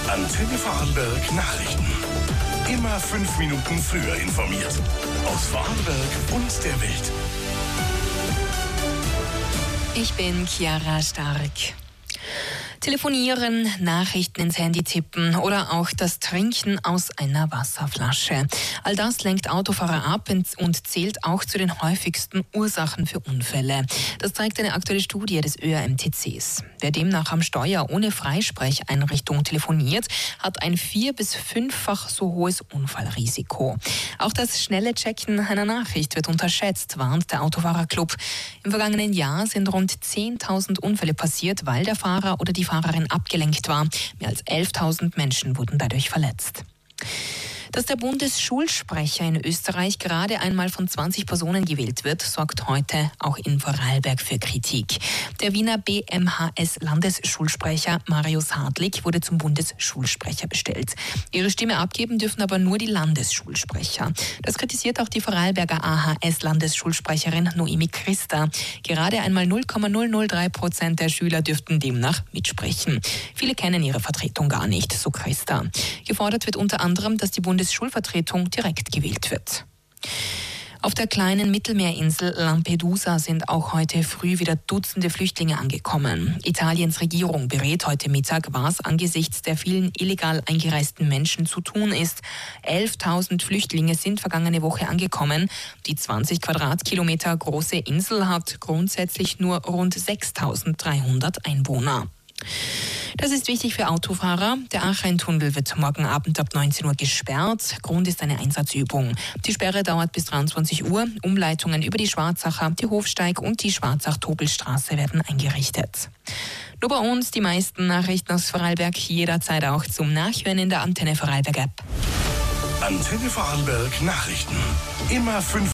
Antenne Vorarlberg Nachrichten. Immer 5 Minuten früher informiert. Aus Vorarlberg und der Welt. Ich bin Chiara Stark. Telefonieren, Nachrichten ins Handy tippen oder auch das Trinken aus einer Wasserflasche. All das lenkt Autofahrer ab und zählt auch zu den häufigsten Ursachen für Unfälle. Das zeigt eine aktuelle Studie des ÖAMTCs. Wer demnach am Steuer ohne Freisprecheinrichtung telefoniert, hat ein 4- bis 5-fach so hohes Unfallrisiko. Auch das schnelle Checken einer Nachricht wird unterschätzt, warnt der Autofahrerclub. Im vergangenen Jahr sind rund 10.000 Unfälle passiert, weil der Fahrer oder die Fahrerin abgelenkt war. Mehr als 11.000 Menschen wurden dadurch verletzt. Dass der Bundesschulsprecher in Österreich gerade einmal von 20 Personen gewählt wird, sorgt heute auch in Vorarlberg für Kritik. Der Wiener BMHS-Landesschulsprecher Marius Hartlig wurde zum Bundesschulsprecher bestellt. Ihre Stimme abgeben dürfen aber nur die Landesschulsprecher. Das kritisiert auch die Vorarlberger AHS-Landesschulsprecherin Noemi Christa. Gerade einmal 0,003% der Schüler dürften demnach mitsprechen. Viele kennen ihre Vertretung gar nicht, so Christa. Gefordert wird unter anderem, dass die Bundesschulvertretung direkt gewählt wird. Auf der kleinen Mittelmeerinsel Lampedusa sind auch heute früh wieder Dutzende Flüchtlinge angekommen. Italiens Regierung berät heute Mittag, was angesichts der vielen illegal eingereisten Menschen zu tun ist. 11.000 Flüchtlinge sind vergangene Woche angekommen. Die 20 Quadratkilometer große Insel hat grundsätzlich nur rund 6.300 Einwohner. Das ist wichtig für Autofahrer. Der Aachreintunnel wird morgen Abend ab 19 Uhr gesperrt. Grund ist eine Einsatzübung. Die Sperre dauert bis 23 Uhr. Umleitungen über die Schwarzacher, die Hofsteig und die Schwarzach-Tobelstraße werden eingerichtet. Nur bei uns die meisten Nachrichten aus Vorarlberg jederzeit auch zum Nachhören in der Antenne Vorarlberg App. Antenne Vorarlberg Nachrichten. Immer 5